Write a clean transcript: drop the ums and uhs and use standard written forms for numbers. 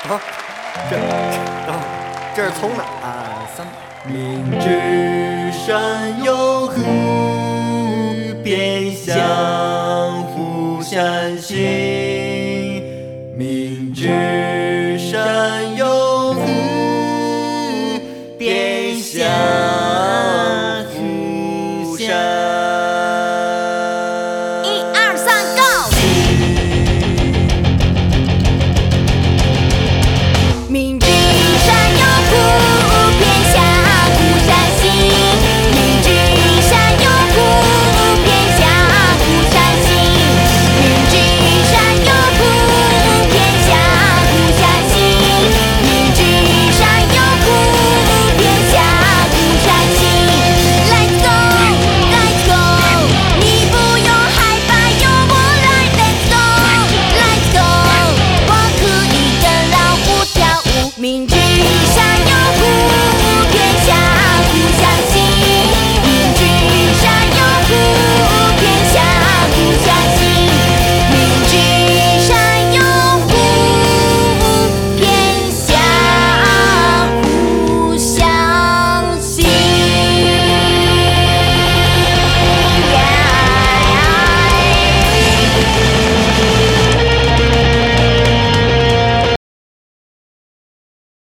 啊，这是从哪儿？三。 明知山有虎，便向虎山行。明知山有虎，便向虎山。 1、2、3，Go！明知山有虎，便向虎山行。明知山有虎，便向虎山行。明知山有虎，便向虎山行。明知山有虎，便向虎山行。Let's go, let's go， 你不用害怕，有我来。Let's go, let's go， 我可以跟老虎跳舞。明知山有